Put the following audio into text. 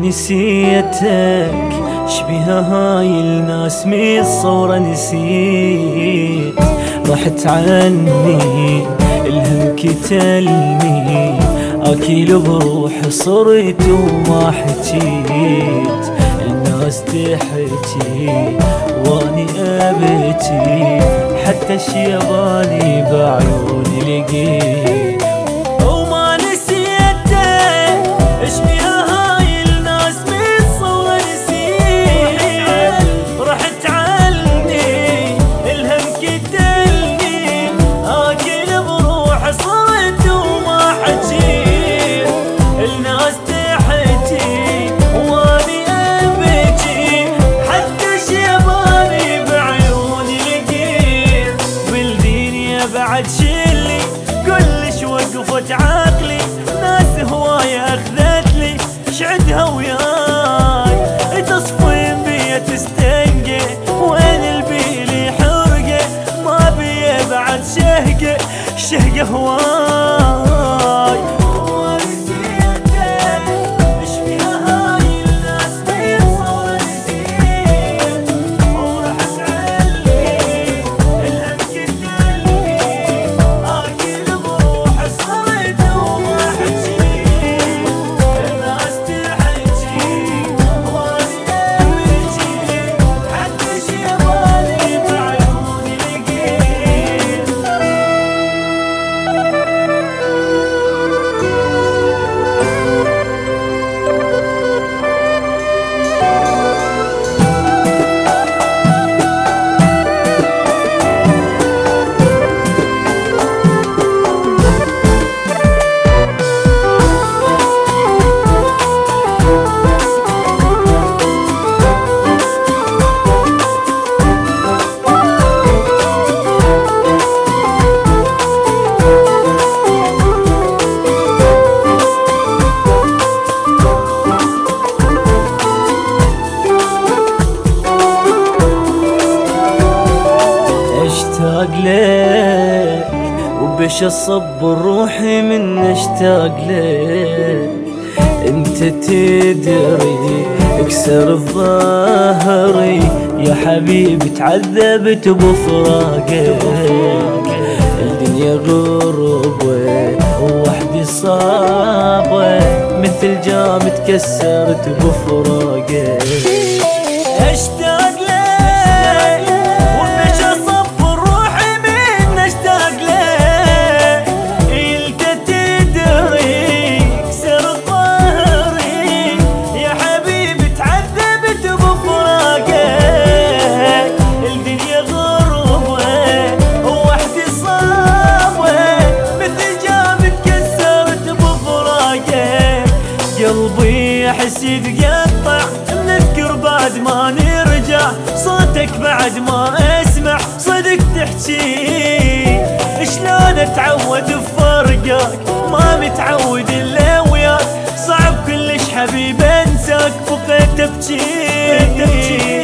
نسيتك شبيها هاي الناس من الصورة نسيت. رحت عني الهم كتلني اكيل بروحي صرت وما حكيت. الناس تحكي واني ابكي حتى الشيباني بعيوني لقيت. وما نسيتك اشبيها هاي الناس من الصورة نسيت. رحت عني الهم كتلني اكل بروحي صرت وما حكيت. الناس تحكي واني ابكي حتى الشيباني بعيوني لقيت. بالدنيا بعد شلي كلش وقفت عقلي، ناس هواية اخذت لي شعدها وياي. تصفين بيا تستنقى وين البيلي حرقة، ما بيا بعد شهقة شهقة هواي. اشتاق لك وبش اصبر روحي من اشتاق لك. انت تدري اكسر الظهري يا حبيبي تعذبت بفراقك. الدنيا غربة ووحدي صابة مثل جام تكسرت بفراقك. اشتاق لك وبش اصبر روحي من اشتاق لك. انت تدري اكسر ظهري يا حبيبي تعذبت بفراقك. الدنيا غربة ووحدي صابة مثل جام تكسرت بفراقك. قلبي يحس يتقطع نذكر بعد ما نرجع، صوتك بعد ما اسمع صدق تحكي. شلون اتعود بفرقك ما متعود الا وياك، صعب كلش حبيب انساك بقيت ابكي.